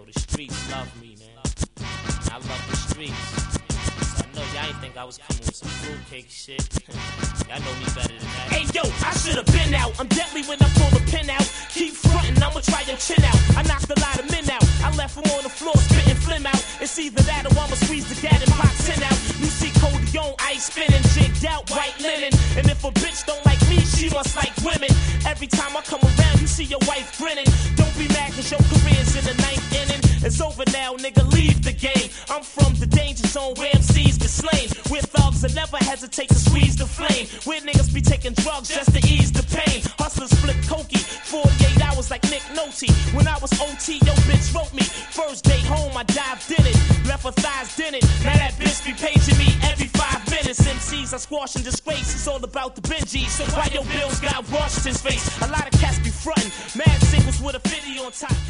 the streets love me, man. I love the streets. So I know y'all ain't think I was coming with some fruitcake shit. Y'all know me better than that. Hey yo, I should've been out. I'm deadly when I pull the pin out. Keep frontin', I'ma try your chin out. I knocked a lot of men out. I left them on the floor spitting phlegm out. It's either that or I'ma squeeze the gat and pop 10 out. You see Cody on ice spinning, jigged out, white linen. And if a bitch don't like me, she must like women. Every time I come around, you see your wife grinning. Don't be mad cause your career's in the 9th inning. It's over now, nigga, leave the game. I'm from the danger zone where MCs get slain. Where thugs that never hesitate to squeeze the flame. Where niggas be taking drugs just to ease the pain. Hustlers flip cokey, 48 hours like Nick Nolte. When I was OT, your bitch wrote me. First day home, I dived in it. Left her thighs in it. Now that bitch be paging me every 5 minutes. MCs I squash and disgrace. It's all about the Benjis. So why your bills got Washington's face? A lot of cats be frontin'. Mad singles with a 50 on top.